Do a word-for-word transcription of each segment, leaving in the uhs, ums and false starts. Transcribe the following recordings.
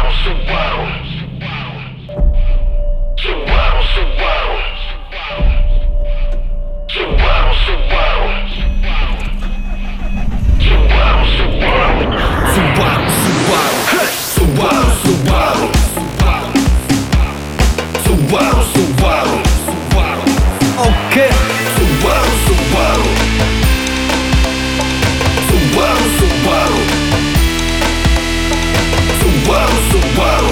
Subaru, Subaru, Subaru, Subaru, Subaru, Subaru, Subaru, Subaru, Subaru, Subaru, Subaru, Subaru, Subaru, окей. Subaru, Subaru, Subaru, Subaru, Subaru, Subaru,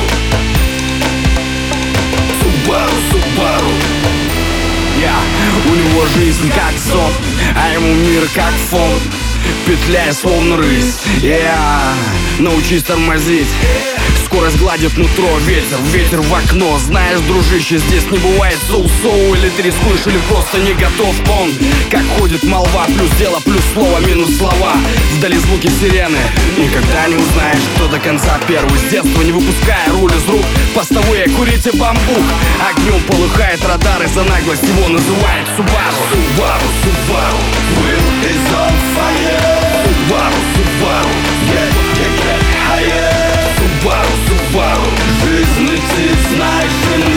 Subaru, Subaru. Я, у него жизнь как сон, а ему мир как фон, петляя словно рысь. Я, научись тормозить, скорость гладит нутро, ветер, ветер в окно. Знаешь, дружище, здесь не бывает соу-соу. Или ты рискуешь, или просто не готов. Он, как ходит молва, плюс дело, плюс слово, минус слова. Вдали звуки сирены, никогда не узнаешь, кто до конца первый. С детства не выпуская руль из рук, постовые, курите бамбук. Огнем полыхает радар, и за наглость его называют Subaru. Subaru, Subaru, will is on fire. Subaru, Subaru, yeah, yeah, yeah, higher. Subaru, Subaru, жизнь ты знаешь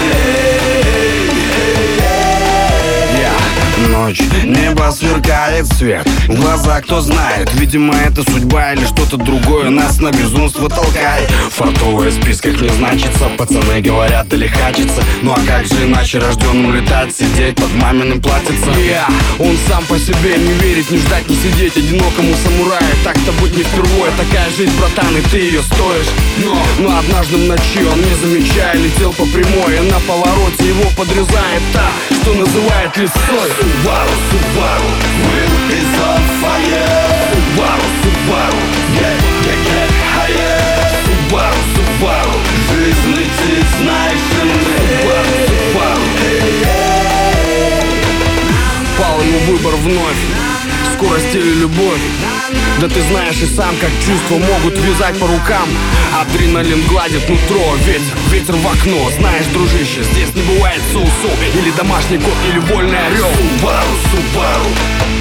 я. Ночь, небо сверкает свет, в глаза кто знает. Видимо, это судьба или что-то другое нас на безумство толкает. Фартовые в списках не значится, пацаны говорят или хачится. Ну а как же иначе рожденным летать, сидеть под маминым платьицем? Я, он сам по себе, не верить, не ждать, не сидеть одинокому самураю. Так-то быть не впервые, такая жизнь, братан, и ты ее стоишь. Но, но однажды в ночи он, не замечая, летел по прямой, и на повороте его подрезает та, что называет лисой. Subaru, Subaru, will is on fire. Subaru, Subaru, yeah, yeah, yeah, higher. Subaru, Subaru, жизнь ты знаешь Subaru, Subaru. Пал ему выбор вновь, скорость или любовь. Да ты знаешь и сам, как чувства могут вязать по рукам. Адреналин гладит нутро, ветер, ветер в окно. Знаешь, дружище, здесь не бывает соу-соу. Или домашний кот, или вольный орел. Subaru, Subaru,